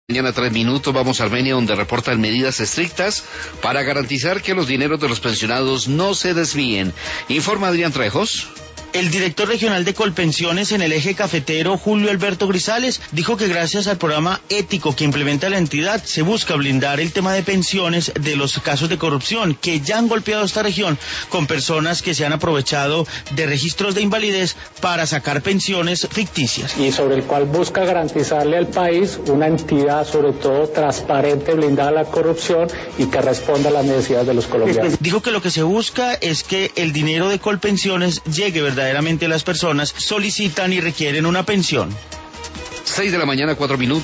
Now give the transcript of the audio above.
Mañana 3 minutos, vamos a Armenia, donde reportan medidas estrictas para garantizar que los dineros de los pensionados no se desvíen. Informa Adrián Trejos. El director regional de Colpensiones en el eje cafetero, Julio Alberto Grisales, dijo que gracias al programa ético que implementa la entidad, se busca blindar el tema de pensiones de los casos de corrupción que ya han golpeado esta región con personas que se han aprovechado de registros de invalidez para sacar pensiones ficticias. Y sobre el cual busca garantizarle al país una entidad, sobre todo transparente, blindada a la corrupción y que responda a las necesidades de los colombianos. Dijo que lo que se busca es que el dinero de Colpensiones llegue verdaderamente las personas solicitan y requieren una pensión. 6 de la mañana, 4 minutos.